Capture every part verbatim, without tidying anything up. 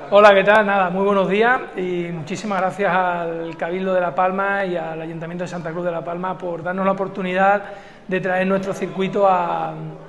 Hola, ¿qué tal? Nada, muy buenos días y muchísimas gracias al Cabildo de La Palma y al Ayuntamiento de Santa Cruz de La Palma por darnos la oportunidad de traer nuestro circuito a,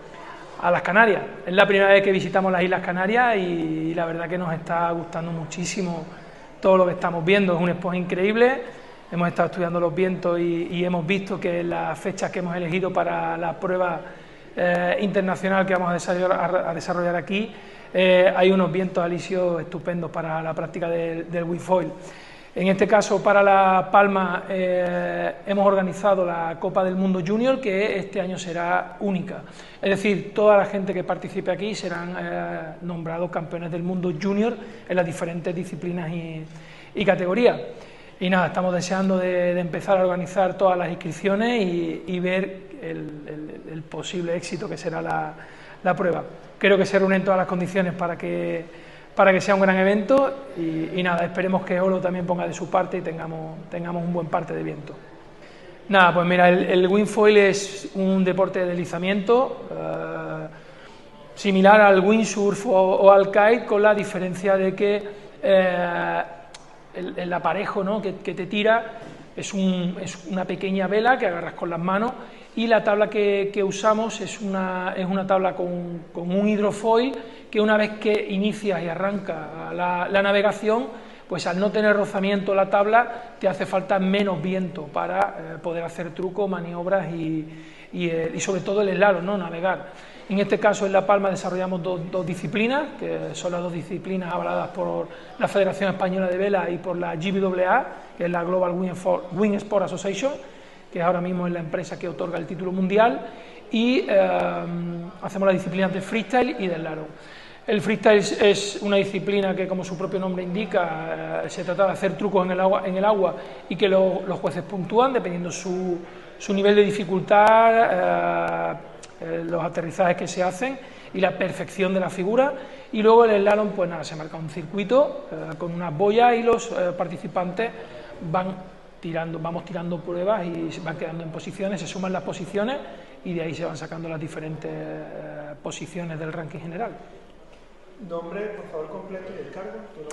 a las Canarias. Es la primera vez que visitamos las Islas Canarias y, y la verdad que nos está gustando muchísimo todo lo que estamos viendo. Es un Expo increíble, hemos estado estudiando los vientos y, y hemos visto que las fechas que hemos elegido para la prueba eh, internacional que vamos a desarrollar, a desarrollar aquí, Eh, hay unos vientos alisios estupendos para la práctica del, del wingfoil. En este caso, para La Palma, eh, hemos organizado la Copa del Mundo Junior, que este año será única. Es decir, toda la gente que participe aquí serán eh, nombrados campeones del mundo junior en las diferentes disciplinas y, y categorías. Y nada, estamos deseando de, de empezar a organizar todas las inscripciones y, y ver el, el, el posible éxito que será la, la prueba. Creo que se reúnen todas las condiciones para que, para que sea un gran evento y, y nada, esperemos que Olo también ponga de su parte y tengamos, tengamos un buen parte de viento. Nada, pues mira, el, el wingfoil es un deporte de deslizamiento eh, similar al windsurf o, o al kite, con la diferencia de que eh, el, el aparejo, ¿no?, que, que te tira es, un, es una pequeña vela que agarras con las manos, y la tabla que, que usamos es una, es una tabla con, con un hidrofoil que una vez que inicias y arranca la, la navegación, pues al no tener rozamiento la tabla te hace falta menos viento para eh, poder hacer trucos, maniobras y, y, eh, y sobre todo el slalom, ¿no?, navegar. En este caso en La Palma desarrollamos dos, dos disciplinas, que son las dos disciplinas avaladas por la Federación Española de Vela y por la G B A A, que es la Global Wing Sport Association, que ahora mismo es la empresa que otorga el título mundial, y eh, hacemos las disciplinas de freestyle y del slalom. El freestyle es una disciplina que, como su propio nombre indica, eh, se trata de hacer trucos en el agua, en el agua y que lo, los jueces puntúan dependiendo su, su nivel de dificultad, eh, eh, los aterrizajes que se hacen y la perfección de la figura. Y luego el slalom, pues nada, se marca un circuito eh, con unas boyas y los eh, participantes van tirando, vamos tirando pruebas y se van quedando en posiciones, se suman las posiciones y de ahí se van sacando las diferentes eh, posiciones del ranking general. Nombre, por favor, completo y el cargo.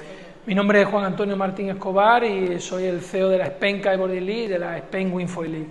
Mi nombre es Juan Antonio Martín Escobar y soy el C E O de la Spain Kiteboarding League y de la Spain Wingfoil League.